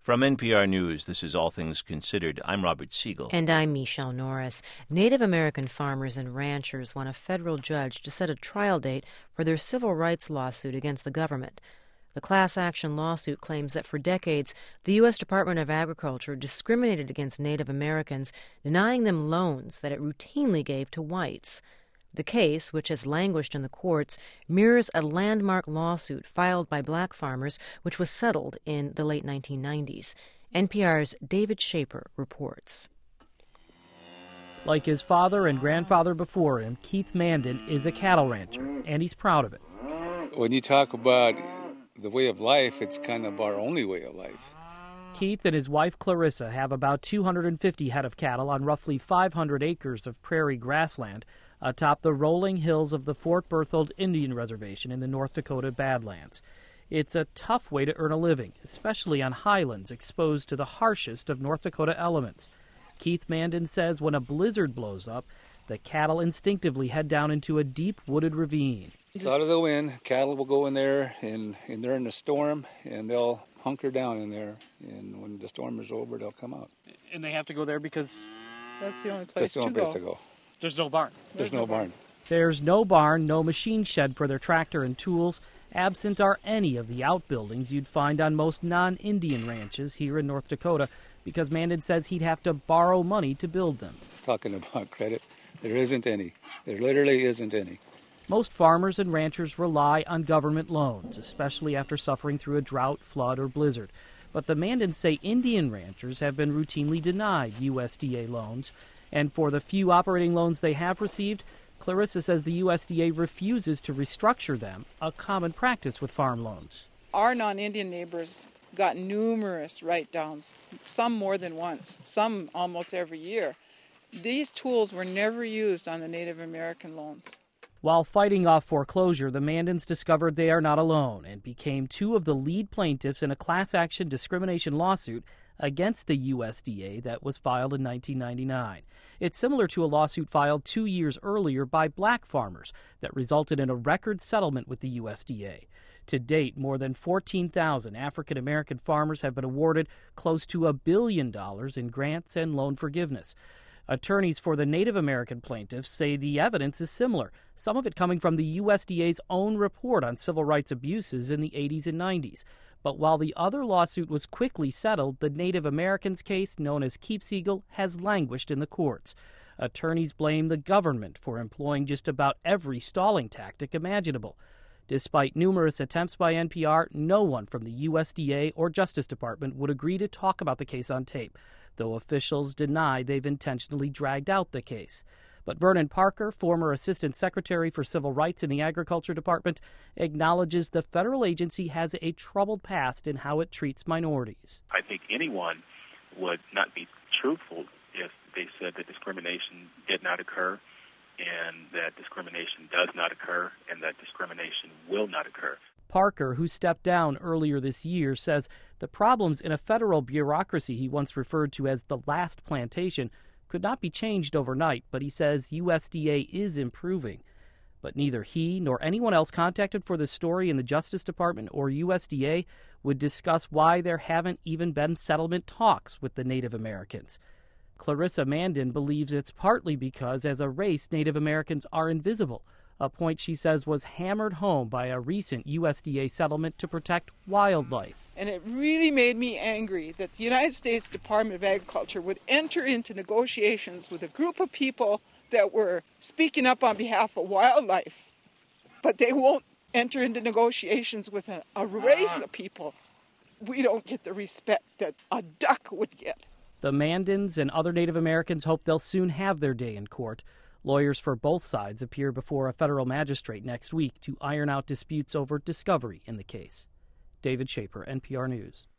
From NPR News, this is All Things Considered. I'm Robert Siegel. And I'm Michelle Norris. Native American farmers and ranchers want a federal judge to set a trial date for their civil rights lawsuit against the government. The class action lawsuit claims that for decades, the U.S. Department of Agriculture discriminated against Native Americans, denying them loans that it routinely gave to whites. The case, which has languished in the courts, mirrors a landmark lawsuit filed by black farmers, which was settled in the late 1990s. NPR's David Schaper reports. Like his father and grandfather before him, Keith Mandan is a cattle rancher, and he's proud of it. When you talk about the way of life, it's kind of our only way of life. Keith and his wife Clarissa have about 250 head of cattle on roughly 500 acres of prairie grassland atop the rolling hills of the Fort Berthold Indian Reservation in the North Dakota Badlands. It's a tough way to earn a living, especially on highlands exposed to the harshest of North Dakota elements. Keith Mandan says when a blizzard blows up, the cattle instinctively head down into a deep wooded ravine. It's out of the wind. Cattle will go in there, and they're in the storm, and they'll hunker down in there. And when the storm is over, they'll come out. And they have to go there because that's the only place to go. There's no barn. There's no barn. There's no barn, no machine shed for their tractor and tools. Absent are any of the outbuildings you'd find on most non-Indian ranches here in North Dakota, because Mandan says he'd have to borrow money to build them. Talking about credit, there isn't any. There literally isn't any. Most farmers and ranchers rely on government loans, especially after suffering through a drought, flood, or blizzard. But the Mandans say Indian ranchers have been routinely denied USDA loans. And for the few operating loans they have received, Clarissa says the USDA refuses to restructure them, a common practice with farm loans. Our non-Indian neighbors got numerous write-downs, some more than once, some almost every year. These tools were never used on the Native American loans. While fighting off foreclosure, the Mandans discovered they are not alone and became two of the lead plaintiffs in a class action discrimination lawsuit against the USDA that was filed in 1999. It's similar to a lawsuit filed 2 years earlier by black farmers that resulted in a record settlement with the USDA. To date, more than 14,000 African-American farmers have been awarded close to $1 billion in grants and loan forgiveness. Attorneys for the Native American plaintiffs say the evidence is similar, some of it coming from the USDA's own report on civil rights abuses in the 80s and 90s. But while the other lawsuit was quickly settled, the Native Americans case, known as Keepseagle, has languished in the courts. Attorneys blame the government for employing just about every stalling tactic imaginable. Despite numerous attempts by NPR, no one from the USDA or Justice Department would agree to talk about the case on tape, though officials deny they've intentionally dragged out the case. But Vernon Parker, former Assistant Secretary for Civil Rights in the Agriculture Department, acknowledges the federal agency has a troubled past in how it treats minorities. I think anyone would not be truthful if they said that discrimination did not occur and that discrimination does not occur and that discrimination will not occur. Parker, who stepped down earlier this year, says the problems in a federal bureaucracy he once referred to as the last plantation could not be changed overnight, but he says USDA is improving. But neither he nor anyone else contacted for this story in the Justice Department or USDA would discuss why there haven't even been settlement talks with the Native Americans. Clarissa Mandan believes it's partly because, as a race, Native Americans are invisible, a point she says was hammered home by a recent USDA settlement to protect wildlife. And it really made me angry that the United States Department of Agriculture would enter into negotiations with a group of people that were speaking up on behalf of wildlife, but they won't enter into negotiations with a race of people. We don't get the respect that a duck would get. The Mandans and other Native Americans hope they'll soon have their day in court. Lawyers for both sides appear before a federal magistrate next week to iron out disputes over discovery in the case. David Schaper, NPR News.